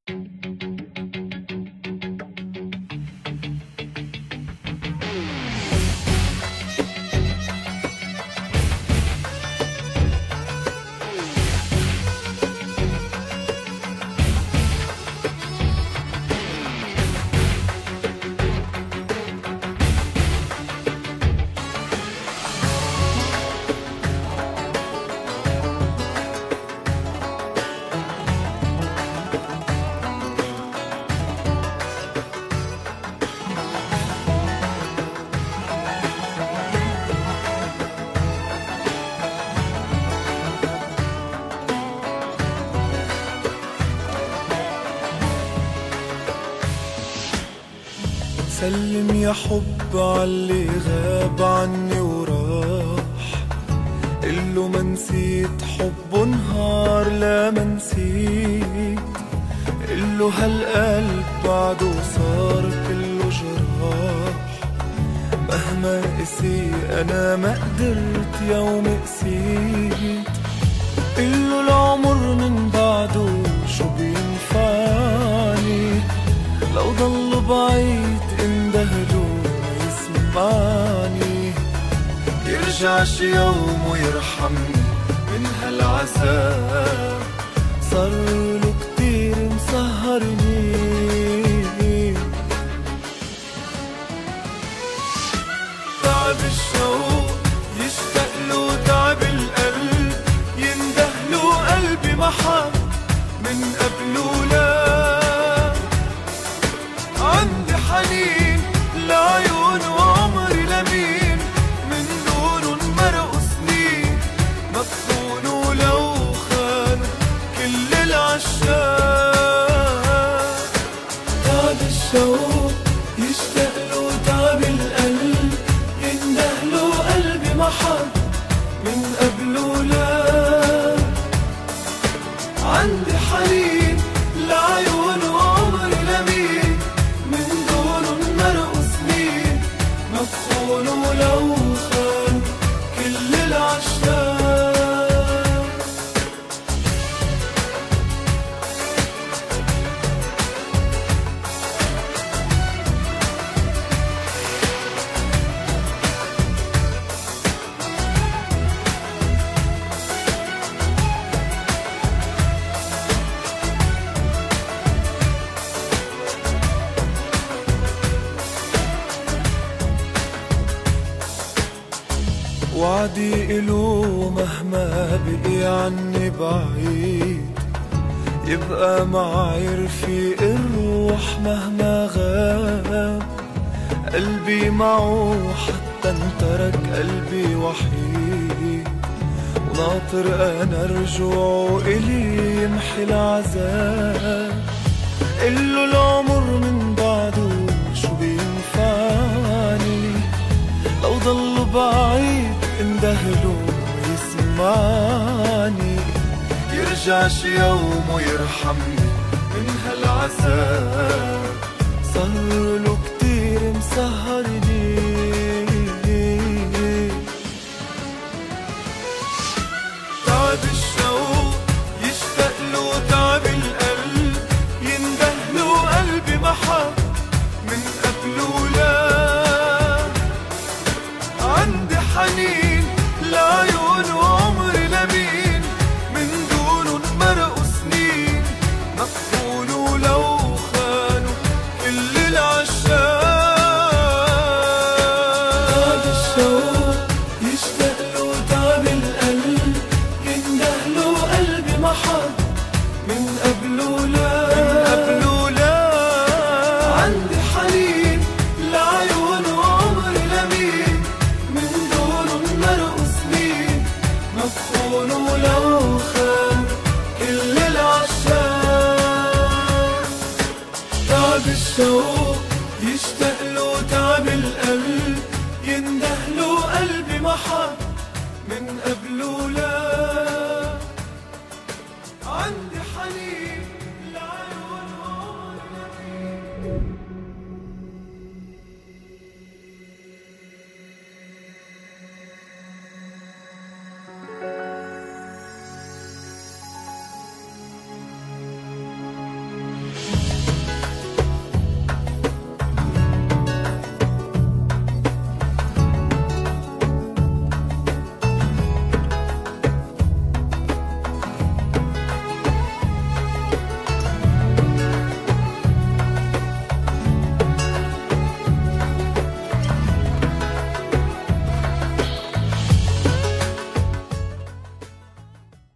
سلم يا حب عاللي غاب عني وراح، قله ما نسيت حبه نهار لا ما نسيت، قله هالقلب بعده صار كله جراح، مهما قسي انا ما قدرت يوم قسيت، قله العمر من بعده شو بينفعني، لو ضل بعيد اندهله يسمعني، يرجع شي يوم ويرحمني من هالعذاب، صارله كتير مسهرني، تعب الشوق يشتاقله تعب القلب، يندهله قلبي ما حب من قبله لا، عندي حنين لعيون وعمري لمين، من دونن مرقوا سنين، مدفونوا لو خانوا كل العشاق، تعب الشوق يشتاقله تعب القلب، يندهله قلبي ما حب من قبله لا، عندي حنين لعيون وعمري لمين، من دونن مرقوا سنين، مدفونوا لو خان كل العشاق. وعدي إله مهما بقي عني بعيد، يبقى معي رفيق الروح مهما غاب، قلبي معه حتى انترك قلبي وحيد، وناطر أنا رجوعه إلي يمحي العذاب، قله العمر من بعده شو بينفعني، لو ضل بعيد اندهله يسمعني، يرجع شي يوم ويرحمني من هالعذاب، صارله كتير مسهرني، تعب الشوق يشتاقله تعب القلب، يندهله قلبي ما حب من قبله لا، عندي حنين لعيون وعمري لمين، من دونن مرقوا سنين، مدفونوا لو خانوا كل العشاق، تعب الشوق يشتاقله تعب القلب، يندهله قلبي ما حب من قبله لا، عندي حنين لعيون وعمري لمين، من دونن مرقوا سنين، مدفونوا لو خان كل العشاق، تعب الشوق يشتاقله تعب القلب، يندهله قلبي ما حب من قبله لا.